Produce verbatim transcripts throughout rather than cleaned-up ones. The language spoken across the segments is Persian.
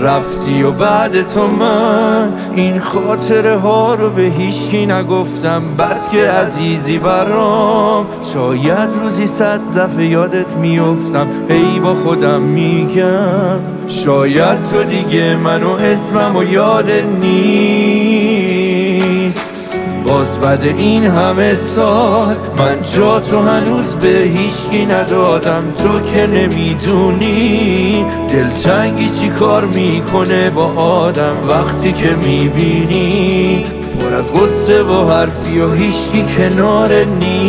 رفتی و بعد تو من این خاطره ها رو به هیچکی نگفتم، بس که عزیزی برام. شاید روزی صد دفعه یادت میافتم، هی با خودم میگم شاید تو دیگه منو اسمم و یادت نیست. باز بعد این همه سال من جا تو هنوز به هیچکی ندادم. تو که نمیدونی دلتنگی چی کار میکنه با آدم وقتی که میبینی پر از غصه و حرفی و هیچکی کنار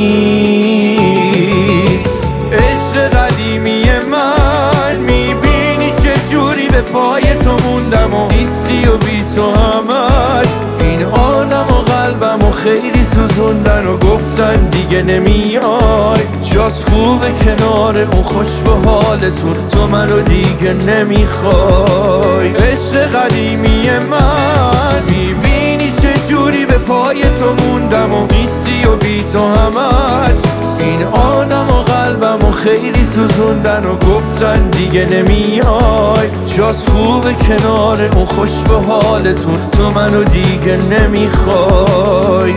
نیست. عشق قدیمی من میبینی چه جوری به پای تو موندم و نیستی و بی تو همش این آدم و قلبم و خیلی سوزوندن و گفتن دیگه نمیای. جاست خوبه کنار اون خوش به حالتون، تو منو دیگه نمیخوای. عشق قدیمی من میبینی چه جوری به پای تو موندم و نیستی و بی تو همش این آدم و قلبم و خیلی سوزوندن و گفتن دیگه نمیای. جاست خوبه کنار اون خوش به حالتون، تو منو دیگه نمیخوای.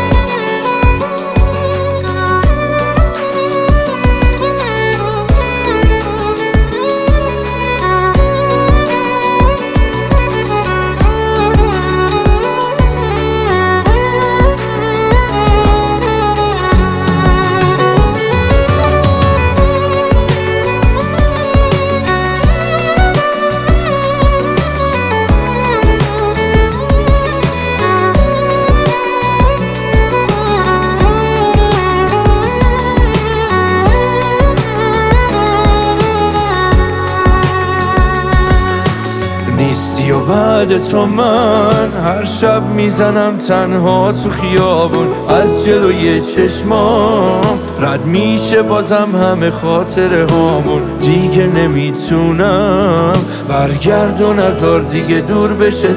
نیستی و بعد تو من هر شب میزنم تنها تو خیابون، از جلوی چشمام رد میشه بازم همه خاطره هامون. دیگه نمیتونم برگرد و نذار دیگه دور بشه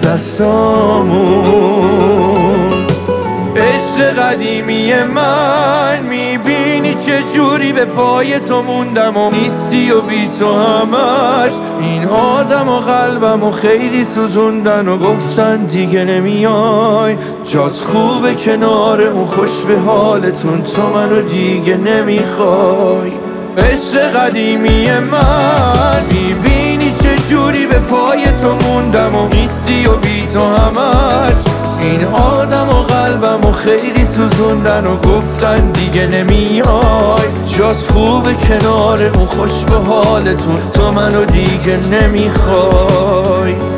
دستامون. عشق قدیمی من میبینی چه جوری به پای تو موندم و نیستی و بی تو همش این آدم و قلبم و خیلی سوزوندن و گفتن دیگه نمیای. جات خوبه کنار اون خوش به حالتون، تو منو دیگه نمیخوای. عشق قدیمی من میبینی چه جوری به پای تو موندم و نیستی و بی تو همش این آدم و قلبم و خیلی سوزوندن و گفتن دیگه نمیای. جاست خوبه کنار اون خوش به حالتون، تو منو دیگه نمیخوای.